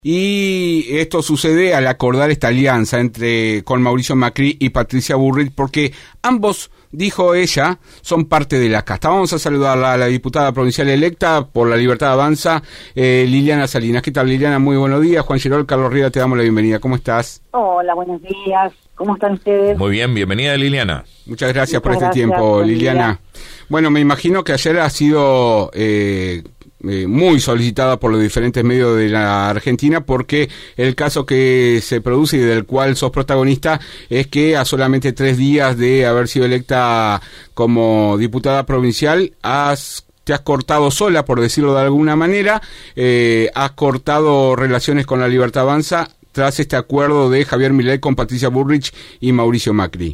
Y esto sucede al acordar esta alianza con Mauricio Macri y Patricia Bullrich, porque ambos, dijo ella, son parte de la casta. Vamos a saludar a la diputada provincial electa por La Libertad Avanza, Liliana Salinas. ¿Qué tal, Liliana? Muy buenos días. Juan Girol, Carlos Riera, te damos la bienvenida. ¿Cómo estás? Hola, buenos días. ¿Cómo están ustedes? Muy bien, bienvenida, Liliana. Muchas gracias por este tiempo, Liliana. Bueno, me imagino que ayer ha sido muy solicitada por los diferentes medios de la Argentina, porque el caso que se produce y del cual sos protagonista es que a solamente 3 días de haber sido electa como diputada provincial te has cortado sola, por decirlo de alguna manera, has cortado relaciones con La Libertad Avanza tras este acuerdo de Javier Milei con Patricia Bullrich y Mauricio Macri.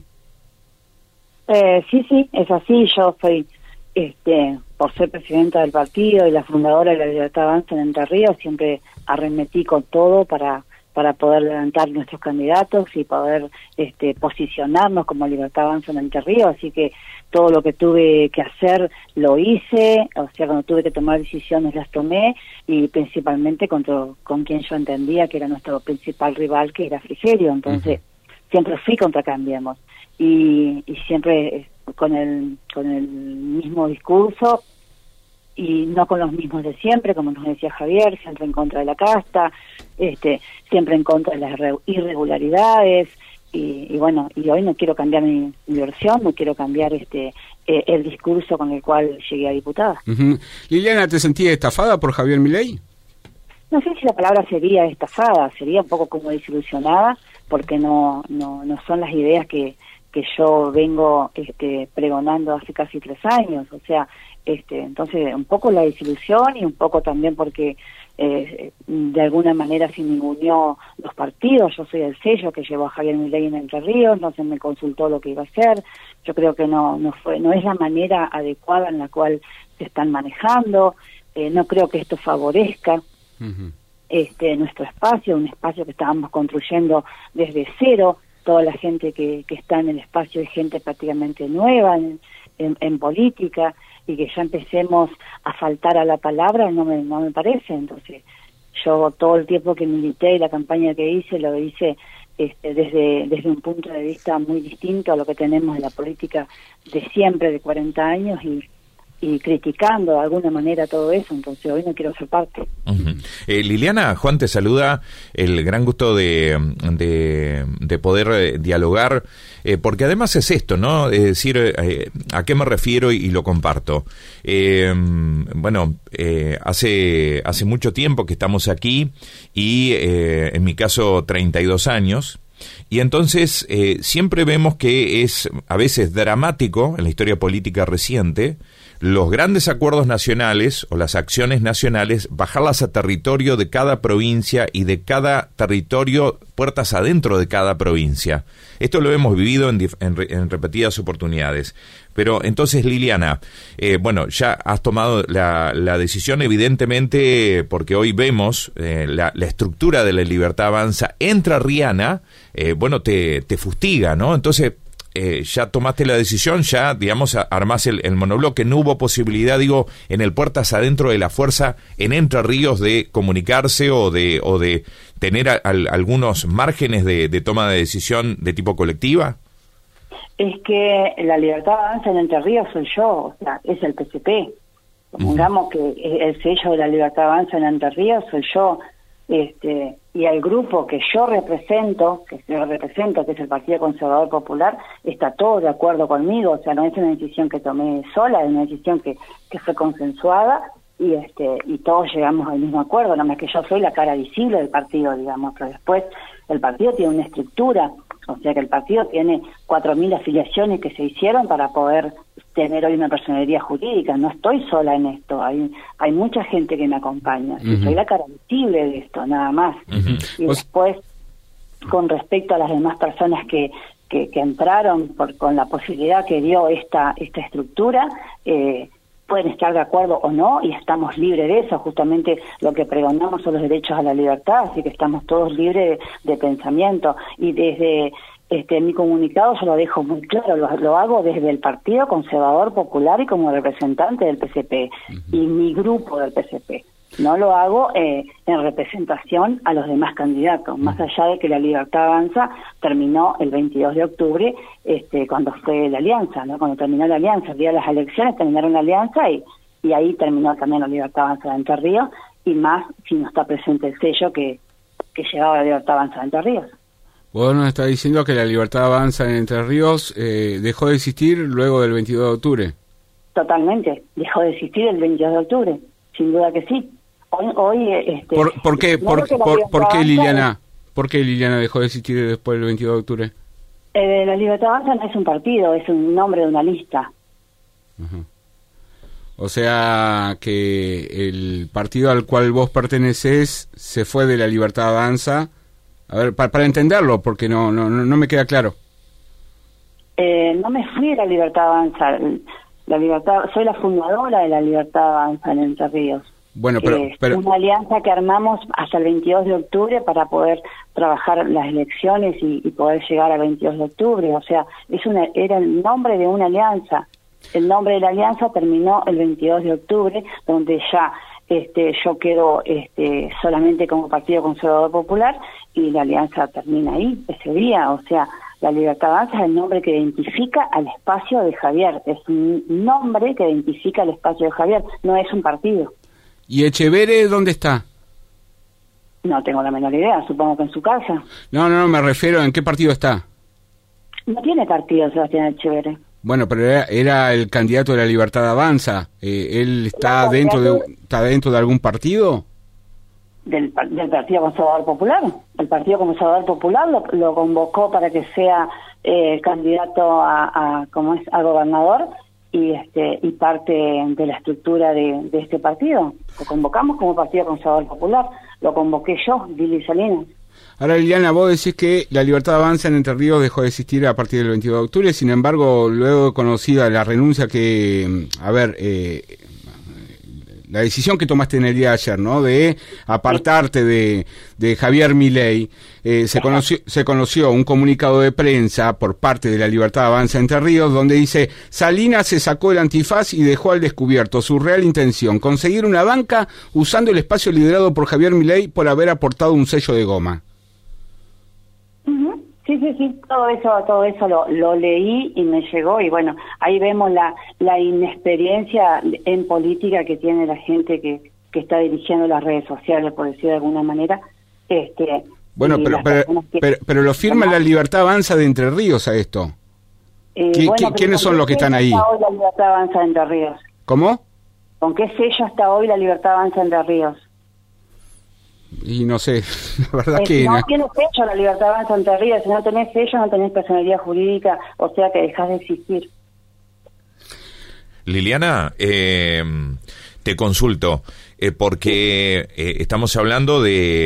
Sí, es así. Yo soy, por ser presidenta del partido y la fundadora de La Libertad Avanza en Entre Ríos, siempre arremetí con todo para poder levantar nuestros candidatos y poder posicionarnos como Libertad Avanza en Entre Ríos. Así que todo lo que tuve que hacer lo hice, o sea, cuando tuve que tomar decisiones las tomé, y principalmente con quien yo entendía que era nuestro principal rival, que era Frigerio. Entonces, siempre fui contra Cambiemos, y siempre con el mismo discurso, y no con los mismos de siempre, como nos decía Javier, siempre en contra de la casta, siempre en contra de las irregularidades, y bueno, y hoy no quiero cambiar mi versión, no quiero cambiar el discurso con el cual llegué a diputada. Liliana, ¿te sentías estafada por Javier Milei? No sé si la palabra sería estafada, sería un poco como desilusionada, porque no son las ideas que yo vengo pregonando hace casi 3 años. O sea, entonces un poco la desilusión, y un poco también porque de alguna manera se ninguneó los partidos. Yo soy el sello que llevó a Javier Milei en Entre Ríos, no se me consultó lo que iba a hacer. Yo creo que no es la manera adecuada en la cual se están manejando. No creo que esto favorezca nuestro espacio, un espacio que estábamos construyendo desde cero. Toda la gente que está en el espacio es gente prácticamente nueva en política, y que ya empecemos a faltar a la palabra no me parece. Entonces, yo todo el tiempo que milité y la campaña que hice, lo hice desde un punto de vista muy distinto a lo que tenemos en la política de siempre, de 40 años, y criticando de alguna manera todo eso. Entonces hoy no quiero ser parte. Liliana, Juan te saluda, el gran gusto de poder dialogar, porque además es esto, ¿no? Es decir, ¿a qué me refiero? Y lo comparto. Hace mucho tiempo que estamos aquí, y en mi caso 32 años, y entonces siempre vemos que es a veces dramático en la historia política reciente los grandes acuerdos nacionales o las acciones nacionales, bajarlas a territorio de cada provincia, y de cada territorio puertas adentro de cada provincia. Esto lo hemos vivido en repetidas oportunidades. Pero entonces, Liliana, ya has tomado la decisión, evidentemente, porque hoy vemos la estructura de La Libertad Avanza entrerriana, te fustiga, ¿no? Entonces, ya tomaste la decisión, ya, digamos, armás el monobloque. No hubo posibilidad, en el puertas adentro de la fuerza en Entre Ríos, de comunicarse o de tener algunos márgenes de toma de decisión de tipo colectiva. Es que La Libertad Avanza en Entre Ríos soy yo, o sea, es el PCP. Supongamos que el sello de La Libertad Avanza en Entre Ríos soy yo, y el grupo que yo represento, que es el Partido Conservador Popular, está todo de acuerdo conmigo. O sea, no es una decisión que tomé sola, es una decisión que fue consensuada, y todos llegamos al mismo acuerdo. Nada más que yo soy la cara visible del partido, digamos, pero después el partido tiene una estructura. O sea que el partido tiene 4.000 afiliaciones que se hicieron para poder tener hoy una personería jurídica. No estoy sola en esto, hay mucha gente que me acompaña. Soy la cara visible de esto, nada más. Y después, con respecto a las demás personas que entraron con la posibilidad que dio esta estructura, pueden estar de acuerdo o no, y estamos libres de eso. Justamente lo que pregonamos son los derechos a la libertad, así que estamos todos libres de pensamiento. Y desde mi comunicado yo lo dejo muy claro, lo hago desde el Partido Conservador Popular y como representante del PCP, y mi grupo del PCP. No lo hago en representación a los demás candidatos, más allá de que la Libertad Avanza terminó el 22 de octubre, cuando fue la alianza, ¿no? Cuando terminó la alianza, el día de las elecciones terminaron la alianza y ahí terminó también la Libertad Avanza de Entre Ríos, y más si no está presente el sello que llevaba la Libertad Avanza de Entre Ríos. Vos nos estás diciendo que la Libertad Avanza en Entre Ríos dejó de existir luego del 22 de octubre. Totalmente, dejó de existir el 22 de octubre, sin duda que sí. Hoy ¿Por qué Liliana? ¿Por qué Liliana dejó de existir después del 22 de octubre? La Libertad Avanza no es un partido, es un nombre de una lista. Uh-huh. O sea que el partido al cual vos perteneces se fue de la Libertad Avanza. A ver, para entenderlo, porque no me queda claro. No me fui de la Libertad Avanza. Soy la fundadora de la Libertad Avanza en Entre Ríos. Bueno, pero una alianza que armamos hasta el 22 de octubre para poder trabajar las elecciones y poder llegar al 22 de octubre. O sea, era el nombre de una alianza. El nombre de la alianza terminó el 22 de octubre, donde ya yo quedo solamente como Partido Conservador Popular, y la alianza termina ahí, ese día. O sea, la Libertad Avanza es el nombre que identifica al espacio de Javier. Es un nombre que identifica al espacio de Javier, no es un partido. ¿Y Echeverre dónde está? No tengo la menor idea, supongo que en su casa. No, me refiero, ¿en qué partido está? No tiene partido Sebastián Echeverre. Bueno, pero era el candidato de la Libertad Avanza. ¿Él está dentro de algún partido? Del Partido Conservador Popular. El Partido Conservador Popular lo convocó para que sea candidato a gobernador y parte de la estructura de este partido. Lo convocamos como Partido Conservador Popular. Lo convoqué yo, Lili Salinas. Ahora, Liliana, vos decís que la Libertad Avanza en Entre Ríos dejó de existir a partir del 22 de octubre, sin embargo, luego conocida la renuncia la decisión que tomaste en el día de ayer, ¿no?, de apartarte de Javier Milei, se conoció un comunicado de prensa por parte de la Libertad Avanza Entre Ríos, donde dice: Salinas se sacó el antifaz y dejó al descubierto su real intención, conseguir una banca usando el espacio liderado por Javier Milei por haber aportado un sello de goma. Sí, todo eso lo leí y me llegó, y bueno, ahí vemos la inexperiencia en política que tiene la gente que está dirigiendo las redes sociales, por decir de alguna manera. Bueno, pero lo firma la Libertad Avanza de Entre Ríos a esto. ¿Quiénes son los que están ahí? Hoy la Libertad Avanza de Entre Ríos. ¿Cómo? ¿Con qué sello está hoy la Libertad Avanza de Entre Ríos? Y no sé, la verdad que... No tiene sello la Libertad Avanza de Entre Ríos. Si no tenés sello, no tenés personalidad jurídica, o sea que dejás de existir. Liliana, te consulto, porque estamos hablando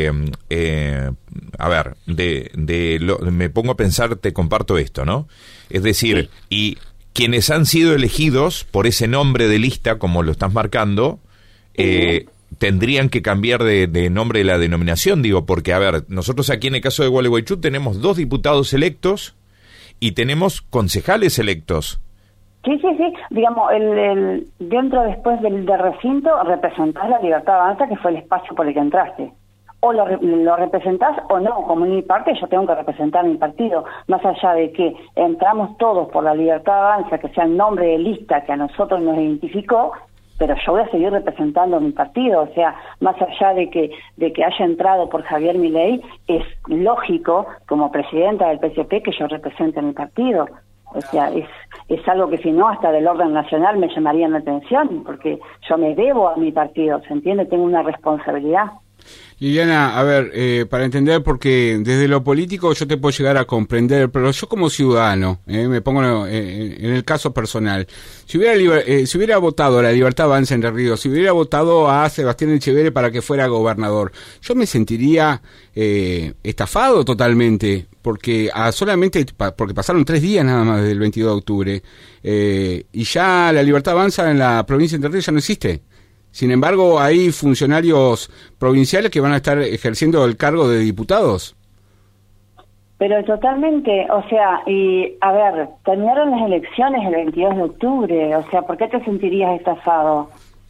me pongo a pensar, te comparto esto, ¿no? Es decir, y quienes han sido elegidos por ese nombre de lista, como lo estás marcando, tendrían que cambiar de nombre de la denominación, digo, porque, a ver, nosotros aquí en el caso de Gualeguaychú tenemos 2 diputados electos y tenemos concejales electos. Sí, digamos, dentro después del recinto representás la Libertad Avanza, que fue el espacio por el que entraste. O lo representás o no, como en mi parte yo tengo que representar mi partido, más allá de que entramos todos por la Libertad Avanza, que sea el nombre de lista que a nosotros nos identificó, pero yo voy a seguir representando mi partido. O sea, más allá de que haya entrado por Javier Milei, es lógico, como presidenta del PCP, que yo represente mi partido. O sea, es algo que si no, hasta del orden nacional me llamarían la atención, porque yo me debo a mi partido, ¿se entiende? Tengo una responsabilidad. Liliana, a ver, para entender, porque desde lo político yo te puedo llegar a comprender, pero yo como ciudadano, me pongo en el caso personal, si hubiera votado a la Libertad Avanza Entre Ríos, si hubiera votado a Sebastián Echeverre para que fuera gobernador, yo me sentiría estafado totalmente, porque porque pasaron 3 días nada más desde el 22 de octubre, y ya la Libertad Avanza en la provincia de Entre Ríos ya no existe. Sin embargo, hay funcionarios provinciales que van a estar ejerciendo el cargo de diputados. Pero totalmente, o sea, y a ver, terminaron las elecciones el 22 de octubre, o sea, ¿por qué te sentirías estafado?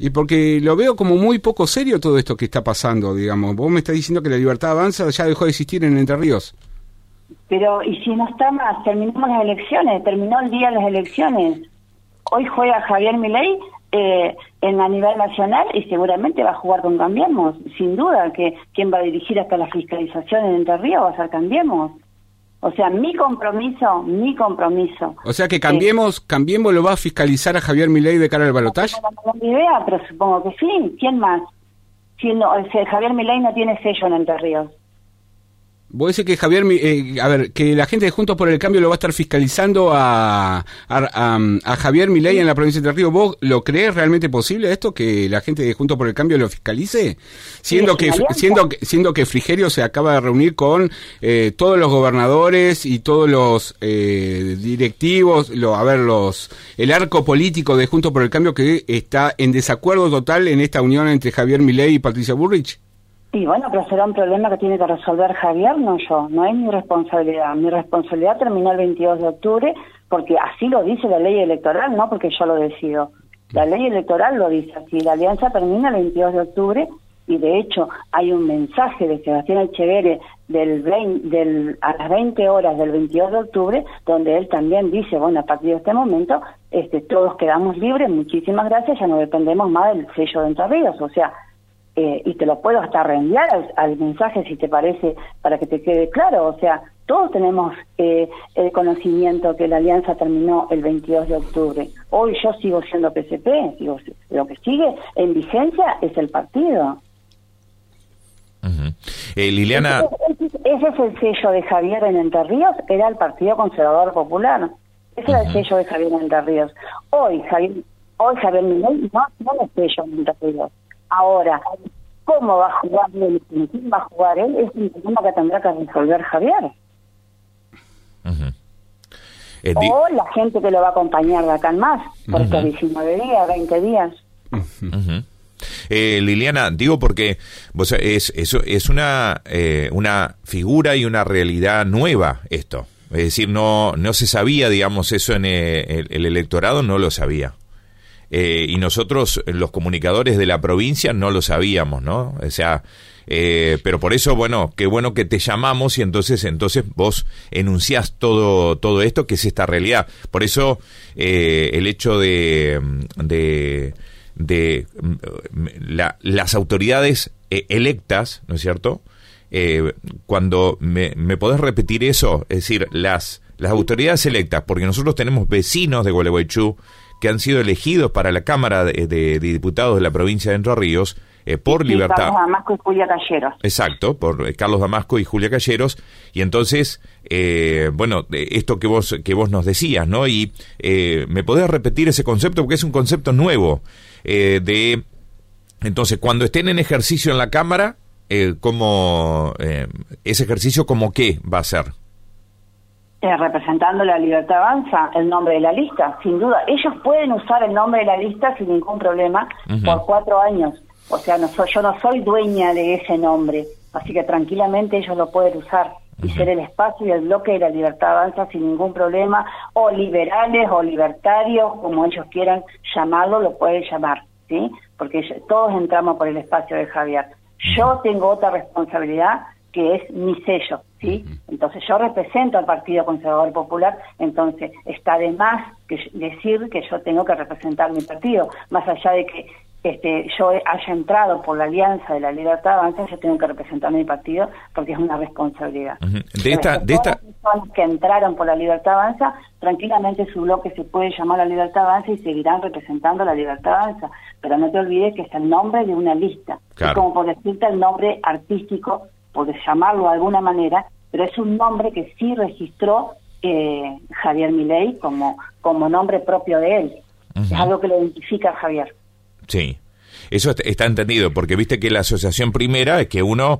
Y porque lo veo como muy poco serio todo esto que está pasando, digamos. Vos me estás diciendo que la Libertad Avanza ya dejó de existir en Entre Ríos. Pero, ¿y si no está más? Terminamos las elecciones, terminó el día de las elecciones. Hoy juega Javier Milei a nivel nacional y seguramente va a jugar con Cambiemos. Sin duda que quien va a dirigir hasta la fiscalización en Entre Ríos va a ser Cambiemos. O sea, mi compromiso. O sea que Cambiemos lo va a fiscalizar a Javier Milei de cara al balotaje. No tengo ni idea, pero supongo que sí. ¿Quién más? Javier Milei no tiene sello en Entre Ríos. Vos decís que que la gente de Juntos por el Cambio lo va a estar fiscalizando a Javier Milei en la provincia de Entre Ríos. ¿Vos lo crees realmente posible esto, que la gente de Juntos por el Cambio lo fiscalice? Siendo que Frigerio se acaba de reunir con todos los gobernadores y todos los directivos, el arco político de Juntos por el Cambio, que está en desacuerdo total en esta unión entre Javier Milei y Patricia Bullrich. Y bueno, pero será un problema que tiene que resolver Javier, no yo. No es mi responsabilidad. Mi responsabilidad terminó el 22 de octubre porque así lo dice la ley electoral, no porque yo lo decido. La ley electoral lo dice así. La alianza termina el 22 de octubre y de hecho hay un mensaje de Sebastián Echeverri a las 20 horas del 22 de octubre donde él también dice, bueno, a partir de este momento todos quedamos libres, muchísimas gracias, ya no dependemos más del sello de Entre Ríos. O sea, y te lo puedo hasta reenviar al mensaje si te parece, para que te quede claro. O sea, todos tenemos el conocimiento que la alianza terminó el 22 de octubre. Hoy yo sigo siendo PCP, lo que sigue en vigencia es el partido. Uh-huh. Liliana... Ese es el sello de Javier en Entre Ríos, era el Partido Conservador Popular. Ese era el sello de Javier en Entre Ríos. Hoy Javier Milei no es sello en Entre Ríos. Ahora, ¿cómo va a jugar él? ¿Quién va a jugar él? Es un problema que tendrá que resolver Javier. Uh-huh. O la gente que lo va a acompañar de acá en más, por estos 19 días, 20 días. Uh-huh. Liliana, digo porque es una figura y una realidad nueva esto. Es decir, no se sabía, digamos, eso en el electorado no lo sabía. Y nosotros, los comunicadores de la provincia, no lo sabíamos, ¿no? O sea, pero por eso, bueno, qué bueno que te llamamos y entonces vos enunciás todo esto, que es esta realidad. Por eso, el hecho de las autoridades electas, ¿no es cierto? Cuando me podés repetir eso, es decir, las autoridades electas, porque nosotros tenemos vecinos de Gualeguaychú que han sido elegidos para la Cámara de Diputados de la provincia de Entre Ríos por Libertad. Carlos Damasco y Julia Calleros. Exacto, por Carlos Damasco y Julia Calleros. Y entonces, bueno, esto que vos nos decías, ¿no? Y me podés repetir ese concepto porque es un concepto nuevo. Entonces, cuando estén en ejercicio en la Cámara, ese ejercicio, ¿cómo qué va a ser? Representando la Libertad Avanza, el nombre de la lista, sin duda. Ellos pueden usar el nombre de la lista sin ningún problema por 4 años. O sea, yo no soy dueña de ese nombre, así que tranquilamente ellos lo pueden usar y ser el espacio y el bloque de la Libertad Avanza sin ningún problema, o liberales o libertarios, como ellos quieran llamarlo, lo pueden llamar, ¿sí? Porque todos entramos por el espacio de Javier. Yo tengo otra responsabilidad, que es mi sello, ¿sí? Entonces yo represento al Partido Conservador Popular, entonces está de más decir que yo tengo que representar mi partido, más allá de que yo haya entrado por la Alianza de la Libertad Avanza, yo tengo que representar mi partido porque es una responsabilidad. Todas las personas que entraron por la Libertad Avanza, tranquilamente su bloque se puede llamar la Libertad Avanza y seguirán representando la Libertad Avanza, pero no te olvides que es el nombre de una lista, claro. Es como por decirte el nombre artístico, por llamarlo de alguna manera, pero es un nombre que sí registró Javier Milei como nombre propio de él. Es algo que lo identifica a Javier. Sí, eso está entendido, porque viste que la asociación primera es que uno,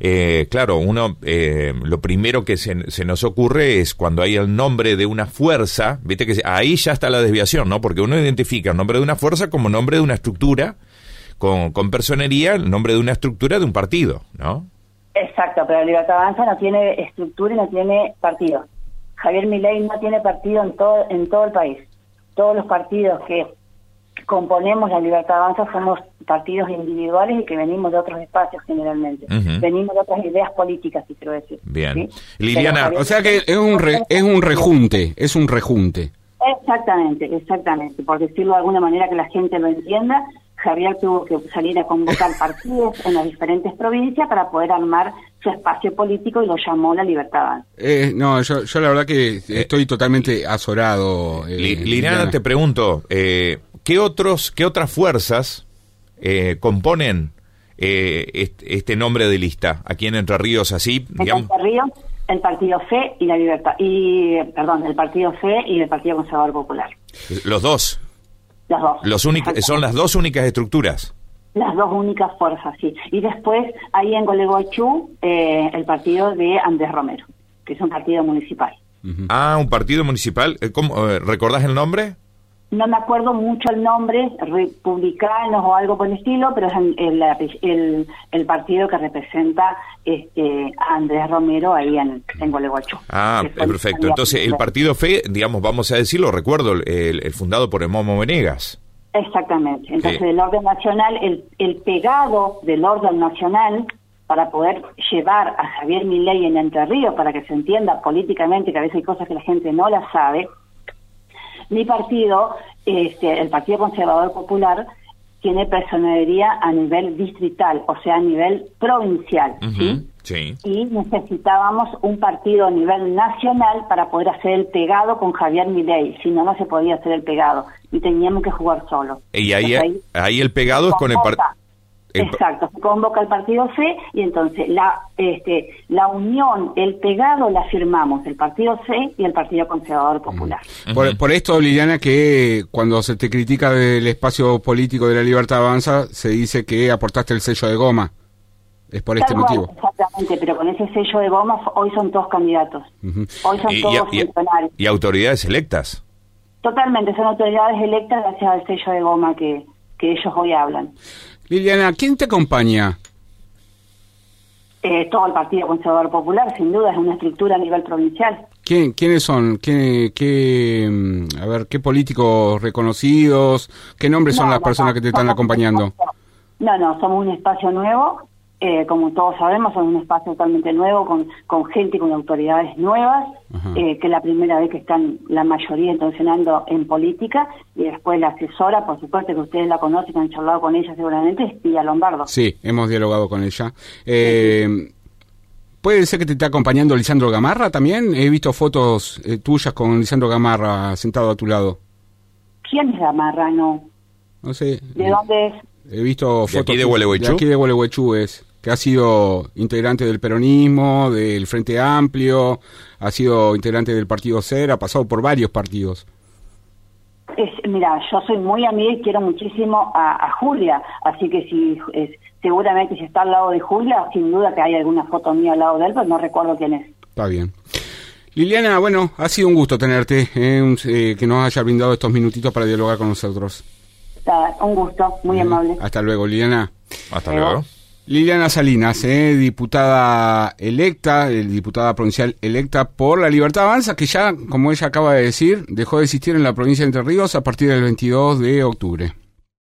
lo primero que se nos ocurre es cuando hay el nombre de una fuerza, viste que ahí ya está la desviación, ¿no? Porque uno identifica el nombre de una fuerza como nombre de una estructura, con personería, el nombre de una estructura de un partido, ¿no? Exacto, pero la Libertad Avanza no tiene estructura y no tiene partido. Javier Milei no tiene partido en todo el país. Todos los partidos que componemos la Libertad Avanza somos partidos individuales y que venimos de otros espacios generalmente. Venimos de otras ideas políticas, si quiero decir. Bien. ¿Sí? Liliana, o sea que es un rejunte. Exactamente. Por decirlo de alguna manera que la gente lo entienda, Javier tuvo que salir a convocar partidos en las diferentes provincias para poder armar su espacio político y lo llamó la Libertad Avanza. No, yo la verdad que estoy totalmente azorado. Liliana, te pregunto, ¿qué otras fuerzas componen este nombre de lista aquí en Entre Ríos? Así, digamos. Entre Ríos, el Partido Fe y la Libertad, el Partido Fe y el Partido Conservador Popular. Los dos. Son las dos únicas estructuras. Las dos únicas fuerzas, sí. Y después, ahí en Gualeguaychú, el partido de Andrés Romero, que es un partido municipal. Ah, un partido municipal. ¿Cómo, recordás el nombre? No me acuerdo mucho el nombre, Republicanos o algo por el estilo, pero es el partido que representa a Andrés Romero ahí en Gualeguaychú. Ah, perfecto. Entonces, el Partido Fe, digamos, vamos a decirlo, recuerdo, el fundado por el Momo Venegas. Exactamente. Entonces, el orden nacional, el pegado del orden nacional para poder llevar a Javier Milei en Entre Ríos, para que se entienda políticamente, que a veces hay cosas que la gente no las sabe. Mi partido, el Partido Conservador Popular, tiene personería a nivel distrital, o sea, a nivel provincial, ¿sí? Sí. Y necesitábamos un partido a nivel nacional para poder hacer el pegado con Javier Milei, si no, no se podía hacer el pegado, y teníamos que jugar solos. Y ahí el pegado es con el partido. Exacto, se convoca el Partido Fe y entonces la unión, el pegado la firmamos el Partido Fe y el Partido Conservador Popular. Por esto, Liliana, que cuando se te critica del espacio político de la Libertad Avanza, se dice que aportaste el sello de goma. Es por este motivo. Exactamente, pero con ese sello de goma hoy son todos candidatos. Hoy son todos funcionarios. ¿Y autoridades electas? Totalmente, son autoridades electas gracias al sello de goma que ellos hoy hablan. Liliana, ¿quién te acompaña? Todo el Partido Conservador Popular, sin duda, es una estructura a nivel provincial. ¿Quiénes son? ¿Qué políticos reconocidos? ¿Qué nombres son las personas que te están acompañando? No, somos un espacio nuevo, como todos sabemos, somos un espacio totalmente nuevo, con gente, con autoridades nuevas, que es la primera vez que están la mayoría intencionando en política, y después la asesora, por supuesto que ustedes la conocen, han charlado con ella seguramente, es Pía Lombardo. Sí, hemos dialogado con ella. ¿Puede ser que te esté acompañando Lisandro Gamarra también? He visto fotos tuyas con Lisandro Gamarra sentado a tu lado. ¿Quién es Gamarra? No sé. ¿De dónde es? He visto fotos. ¿De aquí de Gualeguaychú? De aquí de Gualeguaychú es. Que ha sido integrante del peronismo, del Frente Amplio, ha sido integrante del Partido SER, ha pasado por varios partidos. Mira, yo soy muy amiga y quiero muchísimo a Julia, así que seguramente si está al lado de Julia, sin duda que hay alguna foto mía al lado de él, pero no recuerdo quién es. Está bien. Liliana, bueno, ha sido un gusto tenerte, que nos haya brindado estos minutitos para dialogar con nosotros. Un gusto, muy amable. Hasta luego, Liliana. Hasta luego. Liliana Salinas, diputada electa, diputada provincial electa por la Libertad Avanza, que ya, como ella acaba de decir, dejó de existir en la provincia de Entre Ríos a partir del 22 de octubre.